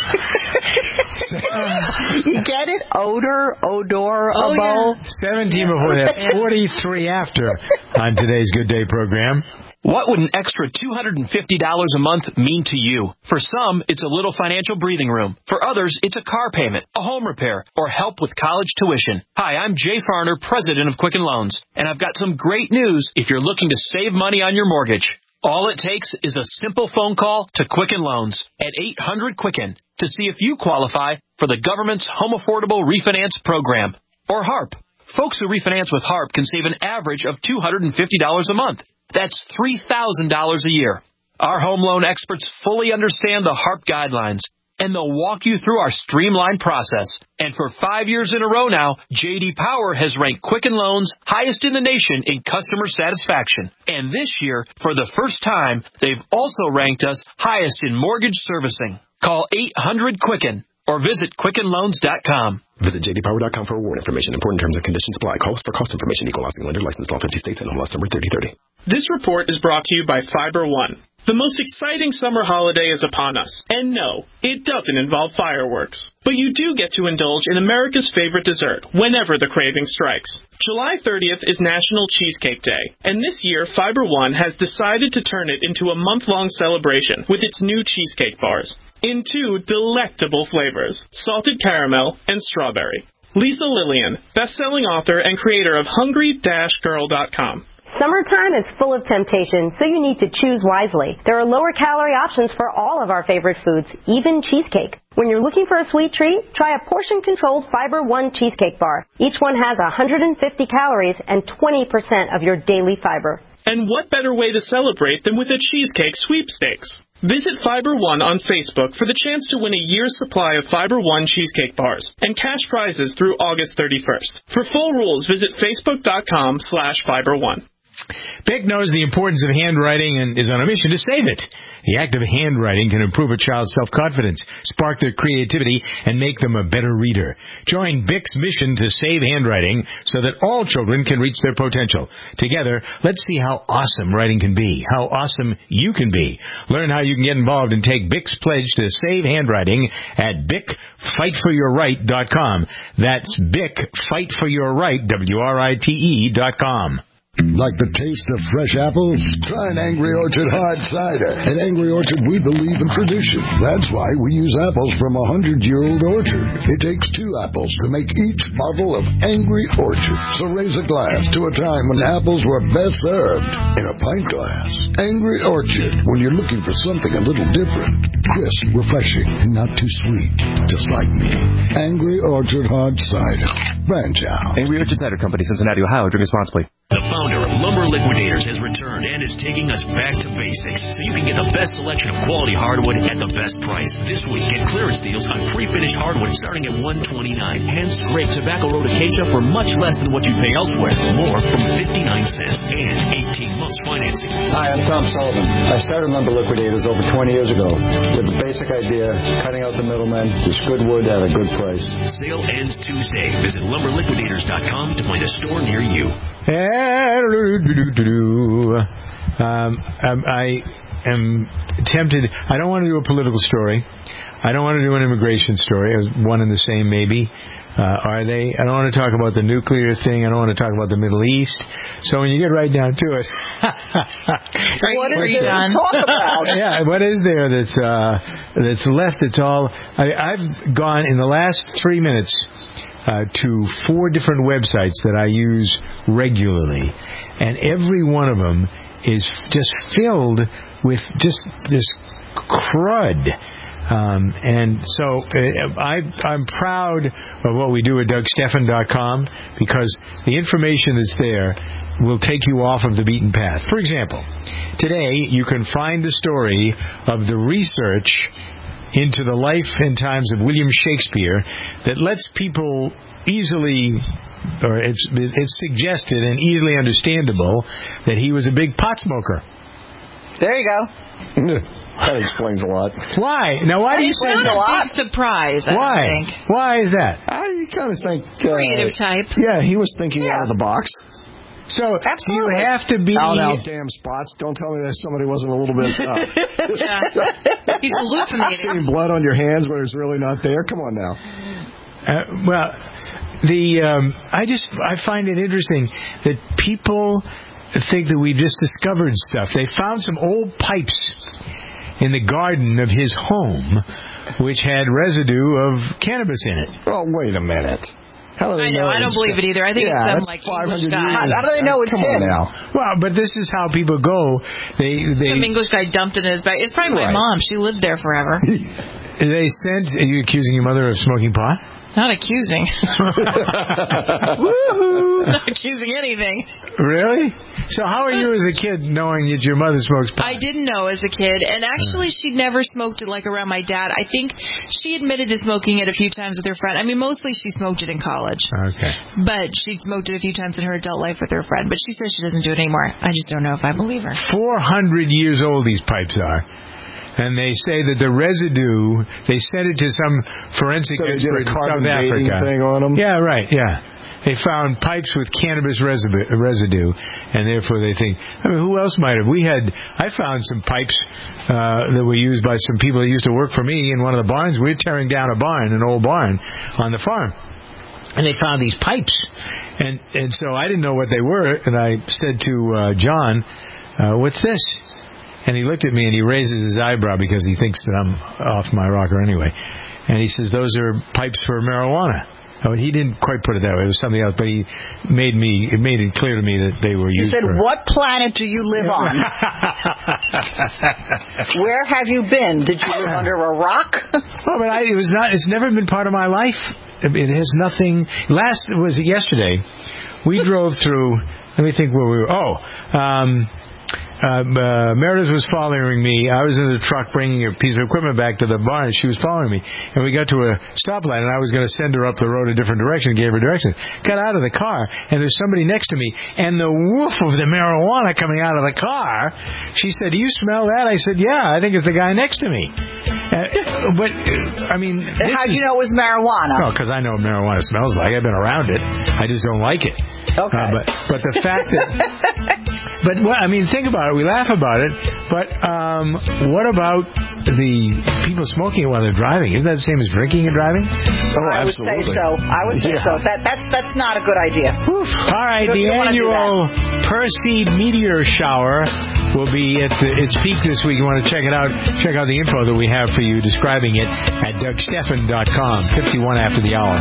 You get it? Odor, odorable. Oh, yeah. Seventeen before that. Forty-three after on today's Good Day program. What would an extra two hundred fifty dollars a month mean to you? For some, it's a little financial breathing room. For others, it's a car payment, a home repair, or help with college tuition. Hi, I'm Jay Farner, president of Quicken Loans, and I've got some great news if you're looking to save money on your mortgage. All it takes is a simple phone call to Quicken Loans at eight hundred Quicken to see if you qualify for the government's Home Affordable Refinance Program, or HARP. Folks who refinance with HARP can save an average of two hundred fifty dollars a month. That's three thousand dollars a year. Our home loan experts fully understand the HARP guidelines, and they'll walk you through our streamlined process. And for five years in a row now, J D Power has ranked Quicken Loans highest in the nation in customer satisfaction. And this year, for the first time, they've also ranked us highest in mortgage servicing. Call eight hundred Quicken or visit quicken loans dot com. Visit j d power dot com for award information. Important terms and conditions apply. Calls for cost information. Equal housing lender. Licensed in all fifty states and home loss number thirty thirty. This report is brought to you by Fiber One. The most exciting summer holiday is upon us. And no, it doesn't involve fireworks. But you do get to indulge in America's favorite dessert whenever the craving strikes. July thirtieth is National Cheesecake Day. And this year, Fiber One has decided to turn it into a month-long celebration with its new cheesecake bars in two delectable flavors, salted caramel and strawberry. Lisa Lillian, best-selling author and creator of hungry dash girl dot com. Summertime is full of temptation, so you need to choose wisely. There are lower calorie options for all of our favorite foods, even cheesecake. When you're looking for a sweet treat, try a portion-controlled Fiber One cheesecake bar. Each one has one hundred fifty calories and twenty percent of your daily fiber. And what better way to celebrate than with a cheesecake sweepstakes? Visit Fiber One on Facebook for the chance to win a year's supply of Fiber One cheesecake bars and cash prizes through August thirty-first. For full rules, visit facebook dot com slash Fiber One. BIC knows the importance of handwriting and is on a mission to save it. The act of handwriting can improve a child's self-confidence, spark their creativity, and make them a better reader. Join BIC's mission to save handwriting so that all children can reach their potential. Together, let's see how awesome writing can be, how awesome you can be. Learn how you can get involved and take BIC's pledge to save handwriting at bic fight for your right dot com. That's bic fight for your right, W R I T E dot com. Like the taste of fresh apples? Try an Angry Orchard hard cider. At Angry Orchard, we believe in tradition. That's why we use apples from a hundred-year-old orchard. It takes two apples to make each bottle of Angry Orchard. So raise a glass to a time when apples were best served in a pint glass. Angry Orchard, when you're looking for something a little different. Crisp, refreshing, and not too sweet. Just like me. Angry Orchard hard cider. Branch out. Angry Orchard Cider Company, Cincinnati, Ohio. Drink responsibly. The founder of Lumber Liquidators has returned and is taking us back to basics so you can get the best selection of quality hardwood at the best price. This week, get clearance deals on pre-finished hardwood starting at one hundred twenty-nine dollars. Hand-scraped Tobacco Road acacia for much less than what you pay elsewhere. More from fifty-nine cents and eighteen months financing. Hi, I'm Tom Sullivan. I started Lumber Liquidators over twenty years ago with the basic idea, cutting out the middlemen, just good wood at a good price. Sale ends Tuesday. Visit lumber liquidators dot com to find a store near you. Um, I am tempted. I don't want to do a political story. I don't want to do an immigration story. It was one and the same, maybe. Uh, are they? I don't want to talk about the nuclear thing. I don't want to talk about the Middle East. So when you get right down to it, what is there to talk about? Yeah, what is there that's uh, that's left? It's all. I, I've gone in the last three minutes uh, to four different websites that I use regularly, and every one of them is just filled with just this crud. Um, and so uh, I, I'm proud of what we do at Doug Stephan dot com because the information that's there will take you off of the beaten path. For example, today you can find the story of the research into the life and times of William Shakespeare that lets people easily, or it's, it's suggested and easily understandable that he was a big pot smoker. There you go. That explains a lot. Why? Now, why do you say that? It's not a big surprise, I why? think. Why is that? I kind of think... Uh, Creative type. Yeah, he was thinking yeah. out of the box. So Absolutely. you have to be... Out, out, damn spots. Don't tell me that somebody wasn't a little bit... Uh, yeah. He's hallucinating. Seeing blood on your hands when it's really not there? Come on now. Uh, well, the um, I just I find it interesting that people think that we've just discovered stuff. They found some old pipes in the garden of his home, which had residue of cannabis in it. Oh, wait a minute. How do they I know, know I don't believe it either. I think yeah, it's some like English guy. Years. How do they know it's Come him? on now. Well, but this is how people go. They, they Some English guy dumped it in his bag. It's probably my right. mom. She lived there forever. They sent... Are you accusing your mother of smoking pot? Not accusing. Woohoo! Not accusing anything. Really? So how are you as a kid knowing that your mother smokes pot? I didn't know as a kid, and actually she never smoked it like around my dad. I think she admitted to smoking it a few times with her friend. I mean, mostly she smoked it in college. Okay. But she smoked it a few times in her adult life with her friend. But she says she doesn't do it anymore. I just don't know if I believe her. four hundred years old these pipes are. And they say that the residue, they sent it to some forensic so expert in South dating Africa. Thing on them? Yeah, right, yeah. They found pipes with cannabis residue, residue, and therefore they think, I mean, who else might have? We had, I found some pipes uh, that were used by some people that used to work for me in one of the barns. We were tearing down a barn, an old barn, on the farm. And they found these pipes. And, and so I didn't know what they were, and I said to uh, John, uh, what's this? And he looked at me and he raises his eyebrow because he thinks that I'm off my rocker anyway. And he says, those are pipes for marijuana. Oh, he didn't quite put it that way. It was something else, but he made me it made it clear to me that they were used for... He said, for... what planet do you live on? Where have you been? Did you live under a rock? Well, but I, it was not. It's never been part of my life. It has nothing... Last, was it yesterday? We drove through... Let me think where we were. Oh, um... uh, uh, Meredith was following me. I was in the truck bringing a piece of equipment back to the barn. She was following me. And we got to a stoplight, and I was going to send her up the road a different direction, gave her directions. Got out of the car, and there's somebody next to me, and the woof of the marijuana coming out of the car. She said, do you smell that? I said, yeah, I think it's the guy next to me. Uh, but, uh, I mean... How do you know it was marijuana? Well, because I know what marijuana smells like. I've been around it. I just don't like it. Okay. Uh, but, but the fact that... But, well, I mean, think about it. We laugh about it. But um, what about the people smoking while they're driving? Isn't that the same as drinking and driving? Oh, I absolutely. would say so. I would say yeah. so. That, that's that's not a good idea. Oof. All right, the annual Perseid meteor shower will be at the, its peak this week. You want to check it out? Check out the info that we have for you describing it at Doug Stephan dot com, fifty-one after the hour.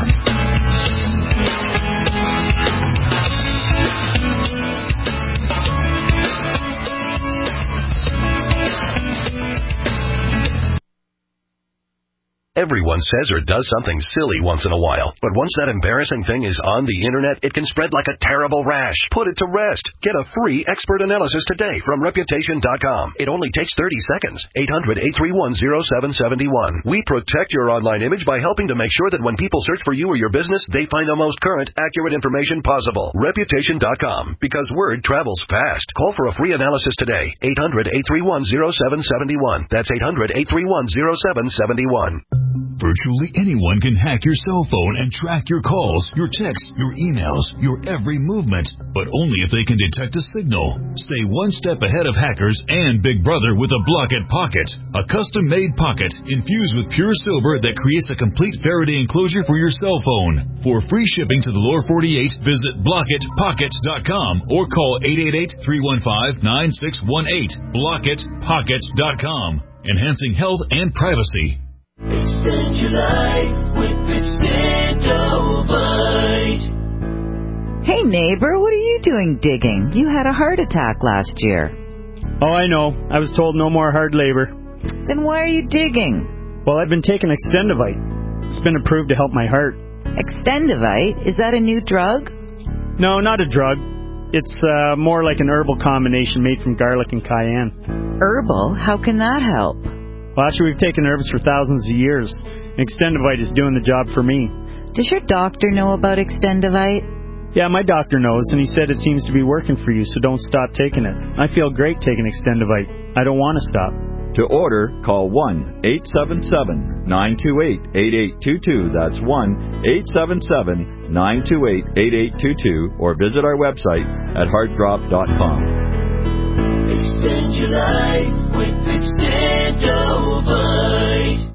Everyone says or does something silly once in a while, but once that embarrassing thing is on the internet, it can spread like a terrible rash. Put it to rest. Get a free expert analysis today from Reputation dot com. It only takes thirty seconds. eight hundred, eight three one, zero seven seven one. We protect your online image by helping to make sure that when people search for you or your business, they find the most current, accurate information possible. Reputation dot com. Because word travels fast. Call for a free analysis today. eight hundred, eight three one, zero seven seven one. That's eight hundred, eight three one, zero seven seven one. Virtually anyone can hack your cell phone and track your calls, your texts, your emails, your every movement, but only if they can detect a signal. Stay one step ahead of hackers and Big Brother with a Blockit Pocket, a custom-made pocket infused with pure silver that creates a complete Faraday enclosure for your cell phone. For free shipping to the lower forty-eight, visit Blockit Pocket dot com or call eight eight eight, three one five, nine six one eight. Blockit Pocket dot com, enhancing health and privacy. Extend your life with Extendovite. Hey neighbor, what are you doing digging? You had a heart attack last year. Oh, I know. I was told no more hard labor. Then why are you digging? Well, I've been taking Extendovite. It's been approved to help my heart. Extendovite? Is that a new drug? No, not a drug. It's uh, more like an herbal combination made from garlic and cayenne. Herbal? How can that help? Well, actually, we've taken herbs for thousands of years. Extendovite is doing the job for me. Does your doctor know about Extendovite? Yeah, my doctor knows, and he said it seems to be working for you, so don't stop taking it. I feel great taking Extendovite. I don't want to stop. To order, call one eight seven seven, nine two eight, eight eight two two. That's one eight seven seven, nine two eight, eight eight two two, or visit our website at heartdrop dot com. Extend your life with Extendovite.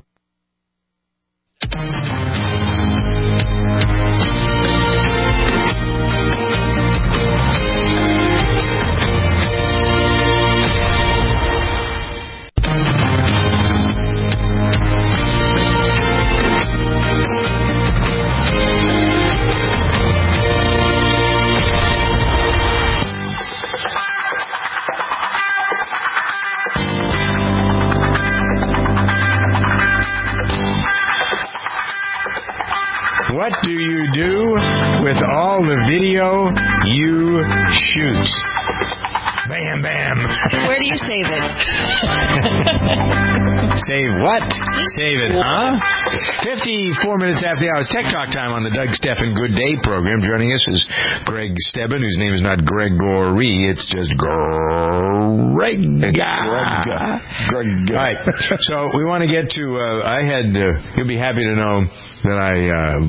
What do you do with all the video you shoot? Bam, bam. Where do you save it? Save what? Save it, huh? fifty-four minutes after the hour. It's Tech Talk time on the Doug Stephan Good Day program. Joining us is Greg Stebban, whose name is not Gregory. It's just Greg. Greg. Greg. All right. So we want to get to, uh, I had, uh, you'll be happy to know that I, uh,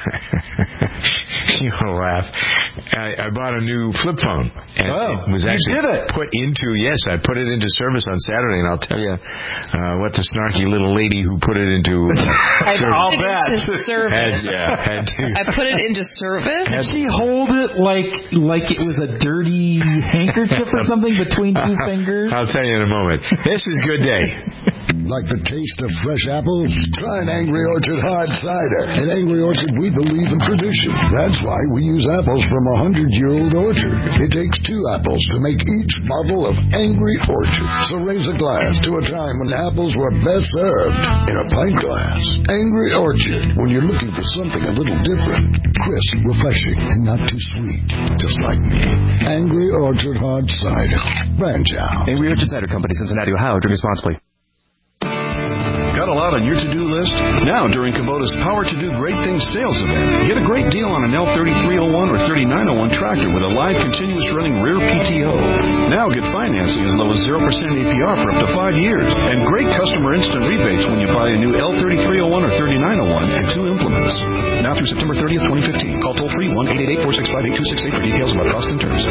you'll laugh. I, I bought a new flip phone. And oh, it was actually you did it. put into, yes, I put it into service on Saturday, and I'll tell you uh, what the snarky little lady who put it into uh, I service. put it into service. Had, yeah, had to. I put it into service? Did she hold it like like it was a dirty handkerchief or something between two fingers? I'll tell you in a moment. This is Good Day. Like the taste of fresh apples? Try an Angry Orchard hard cider. At Angry Orchard, we believe in tradition. That's why why we use apples from a hundred-year-old orchard. It takes two apples to make each bottle of Angry Orchard. So raise a glass to a time when apples were best served in a pint glass. Angry Orchard, when you're looking for something a little different, crisp, refreshing, and not too sweet. Just like me. Angry Orchard Hard Cider. Branch out. Angry Orchard Cider Company, Cincinnati, Ohio. Drink responsibly. Got a lot on your to-do list? Now, during Kubota's Power to Do Great Things sales event, get a great deal on an L thirty-three oh one or thirty-nine oh one tractor with a live continuous running rear P T O. Now get financing as low as zero percent A P R for up to five years. And great customer instant rebates when you buy a new L thirty-three oh one or thirty-nine oh one and two implements. Now through September thirtieth, twenty fifteen. Call toll-free one eight eight eight, four six five, eight two six eight for details about cost and terms.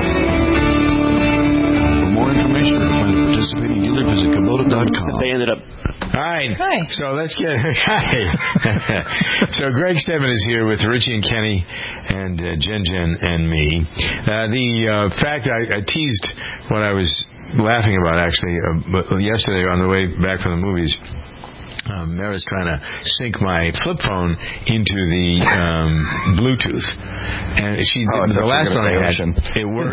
For more information or to find a participating dealer, visit Kubota dot com. They ended up... All right. Hi. So let's get... Hi. So Greg Stedman is here with Richie and Kenny and uh, Jen Jen and me. Uh, the uh, fact I, I teased what I was laughing about, actually, uh, yesterday on the way back from the movies. Um, Mara's trying to sync my flip phone into the um, Bluetooth, and she oh, the last one I had, ocean. it worked.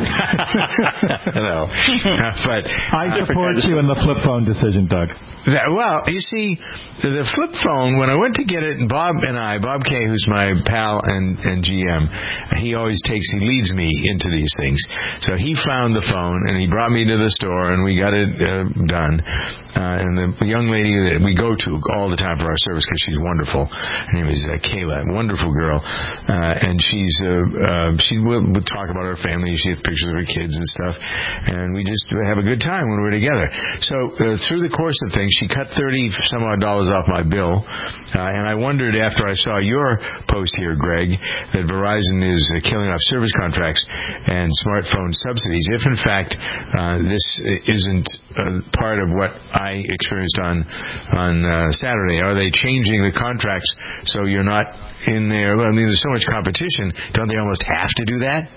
No, but I support you in the flip phone decision, Doug. That, well, you see, the, the flip phone, when I went to get it, Bob and I, Bob Kay, who's my pal and, and G M, he always takes, he leads me into these things. So he found the phone, and he brought me to the store, and we got it uh, done. Uh, and the young lady that we go to all the time for our service, because she's wonderful, her name is uh, Kayla, wonderful girl, uh, and she's, uh, uh, she will, will talk about her family, she has pictures of her kids and stuff, and we just have a good time when we're together. So uh, through the course of things, she cut thirty some odd dollars off my bill, uh, and I wondered after I saw your post here, Greg, that Verizon is uh, killing off service contracts and smartphone subsidies, if in fact uh, this isn't uh, part of what I experienced on on uh, Saturday. Are they changing the contracts so you're not in there? Well, I mean, there's so much competition. Don't they almost have to do that?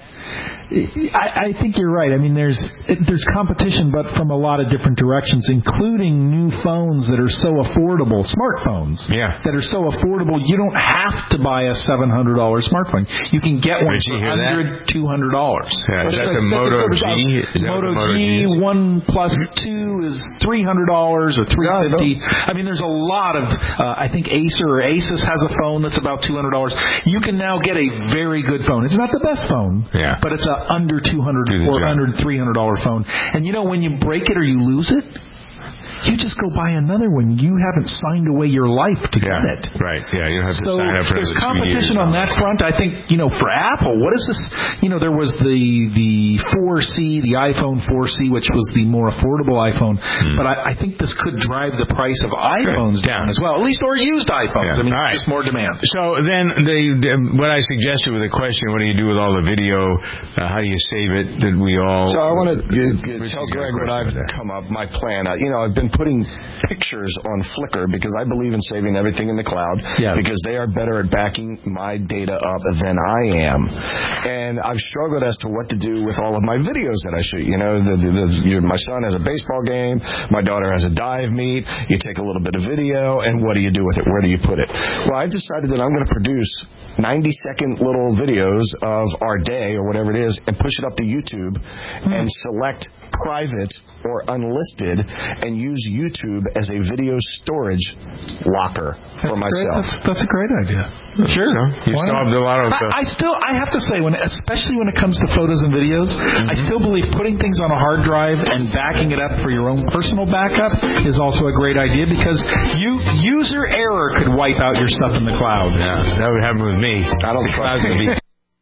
I, I think you're right. I mean, there's there's competition, but from a lot of different directions, including new phones that are so affordable, smartphones yeah. that are so affordable. You don't have to buy a seven hundred dollars smartphone. You can get one for under two hundred dollars. Yeah, is that the Moto G? Is that Moto Moto G, G One Plus Two is three hundred dollars or three hundred fifty dollars. I mean, there's a lot of. Uh, I think Acer or Asus has a phone that's about two hundred dollars. You can now get a very good phone. It's not the best phone. Yeah. But it's a under two hundred dollars, four hundred dollars, three hundred dollars phone. And you know, when you break it or you lose it, you just go buy another one. You haven't signed away your life to get yeah, it. Right, yeah, you don't have to so sign up for there's another competition two years. on that front. I think, you know, for Apple, what is this? You know, there was the the four C, the iPhone four C, which was the more affordable iPhone. Hmm. But I, I think this could drive the price of iPhones down as well, at least, or used iPhones. Yeah. I mean, right. just more demand. So then the, the what I suggested with the question, what do you do with all the video? Uh, how do you save it? Did we all... So I want to tell Greg what I've come up, my plan. Uh, you know, I've been putting pictures on Flickr because I believe in saving everything in the cloud yeah. because they are better at backing my data up than I am. And I've struggled as to what to do with all of my videos that I shoot. You know, the, the, the, you, my son has a baseball game. My daughter has a dive meet. You take a little bit of video, and what do you do with it? Where do you put it? Well, I've decided that I'm going to produce ninety-second little videos of our day or whatever it is and push it up to YouTube hmm. and select private or unlisted and use YouTube as a video storage locker that's for myself. Great. That's, that's a great idea. Sure. You solved a lot of stuff. I, I still, I have to say, when, especially when it comes to photos and videos, mm-hmm. I still believe putting things on a hard drive and backing it up for your own personal backup is also a great idea because you user error could wipe out your stuff in the cloud. Yeah, that would happen with me. I don't trust me.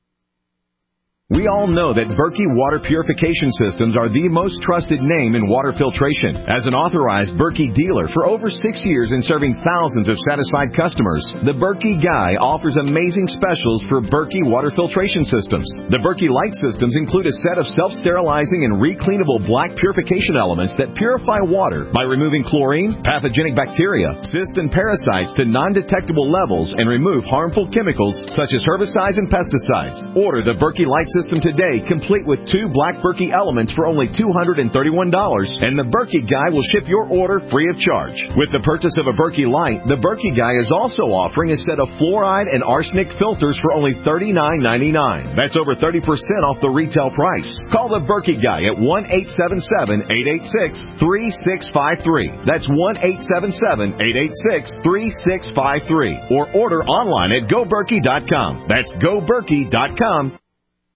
We all know that Berkey Water Purification Systems are the most trusted name in water filtration. As an authorized Berkey dealer for over six years and serving thousands of satisfied customers, the Berkey Guy offers amazing specials for Berkey Water Filtration Systems. The Berkey Light Systems include a set of self-sterilizing and recleanable black purification elements that purify water by removing chlorine, pathogenic bacteria, cysts, and parasites to non-detectable levels and remove harmful chemicals such as herbicides and pesticides. Order the Berkey Light Systems system today, complete with two Black Berkey elements for only two hundred thirty-one dollars, and the Berkey Guy will ship your order free of charge. With the purchase of a Berkey Light, the Berkey Guy is also offering a set of fluoride and arsenic filters for only thirty-nine ninety-nine. That's over thirty percent off the retail price. Call the Berkey Guy at one eight seven seven, eight eight six, three six five three. That's one eight seven seven, eight eight six, three six five three. Or order online at go berkey dot com. That's go berkey dot com.